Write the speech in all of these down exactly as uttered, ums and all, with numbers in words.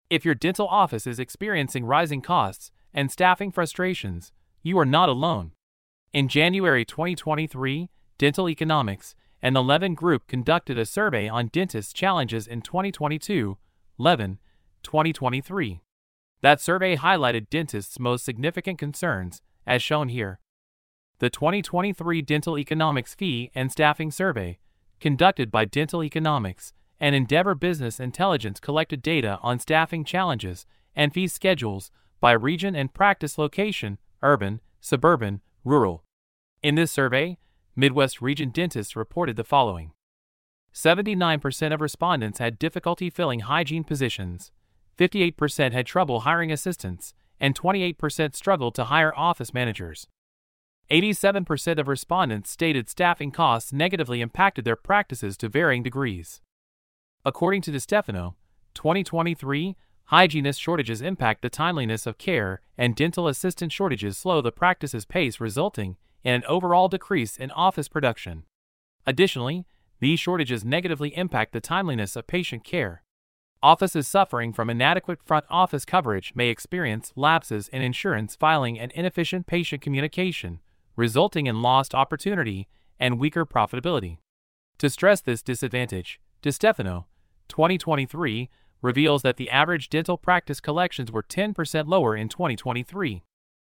If your dental office is experiencing rising costs and staffing frustrations, you are not alone. In January twenty twenty-three, Dental Economics and the Levin Group conducted a survey on dentists' challenges in twenty twenty-two, Levin, twenty twenty-three. That survey highlighted dentists' most significant concerns, as shown here. The twenty twenty-three Dental Economics Fee and Staffing Survey, conducted by Dental Economics and Endeavor Business Intelligence, collected data on staffing challenges and fee schedules by region and practice location, urban, suburban, rural. In this survey, Midwest region dentists reported the following. seventy-nine percent of respondents had difficulty filling hygiene positions, fifty-eight percent had trouble hiring assistants, and twenty-eight percent struggled to hire office managers. eighty-seven percent of respondents stated staffing costs negatively impacted their practices to varying degrees. According to DeStefano, twenty twenty-three, hygienist shortages impact the timeliness of care, and dental assistant shortages slow the practice's pace, resulting in an overall decrease in office production. Additionally, these shortages negatively impact the timeliness of patient care. Offices suffering from inadequate front office coverage may experience lapses in insurance filing and inefficient patient communication, resulting in lost opportunity and weaker profitability. To stress this disadvantage, DeStefano, twenty twenty-three, reveals that the average dental practice collections were ten percent lower in twenty twenty-three.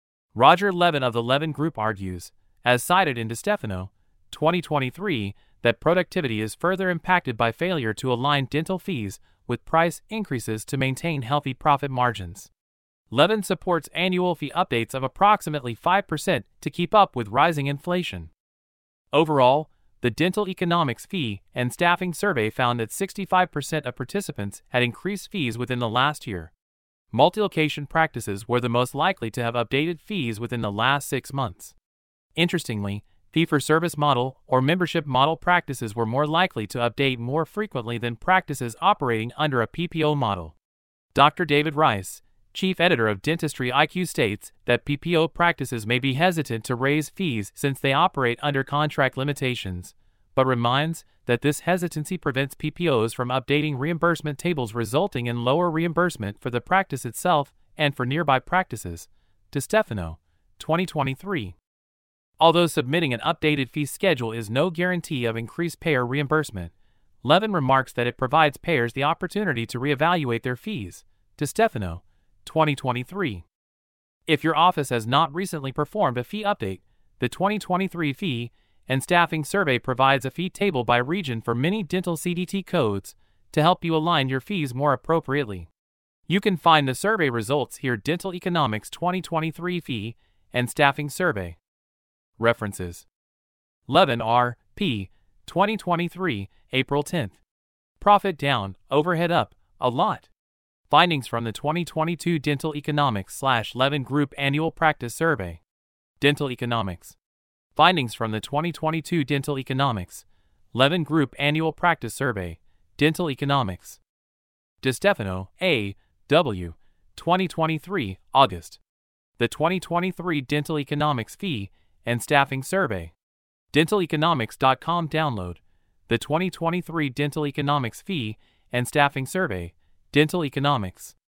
Roger Levin of the Levin Group argues, as cited in DeStefano, twenty twenty-three, that productivity is further impacted by failure to align dental fees with price increases to maintain healthy profit margins. Levin supports annual fee updates of approximately five percent to keep up with rising inflation. Overall, the Dental Economics Fee and Staffing Survey found that sixty-five percent of participants had increased fees within the last year. Multi-location practices were the most likely to have updated fees within the last six months. Interestingly, fee-for-service model or membership model practices were more likely to update more frequently than practices operating under a P P O model. Doctor David Rice, chief editor of Dentistry I Q, states that P P O practices may be hesitant to raise fees since they operate under contract limitations, but reminds that this hesitancy prevents P P Os from updating reimbursement tables, resulting in lower reimbursement for the practice itself and for nearby practices. DeStefano, twenty twenty-three. Although submitting an updated fee schedule is no guarantee of increased payer reimbursement, Levin remarks that it provides payers the opportunity to reevaluate their fees. DeStefano, twenty twenty-three. If your office has not recently performed a fee update, the twenty twenty-three Fee and Staffing Survey provides a fee table by region for many dental C D T codes to help you align your fees more appropriately. You can find the survey results here. Dental Economics twenty twenty-three Fee and Staffing Survey. References: Levin R. P. twenty twenty-three, April tenth. Profit down, overhead up, a lot. Findings from the twenty twenty-two Dental Economics slash Levin Group Annual Practice Survey. Dental Economics. Findings from the twenty twenty-two Dental Economics Levin Group Annual Practice Survey. Dental Economics. DeStefano, A. W. twenty twenty-three, August. The twenty twenty-three Dental Economics Fee and Staffing Survey. dental economics dot com. Download the twenty twenty-three Dental Economics Fee and Staffing Survey. Dental Economics.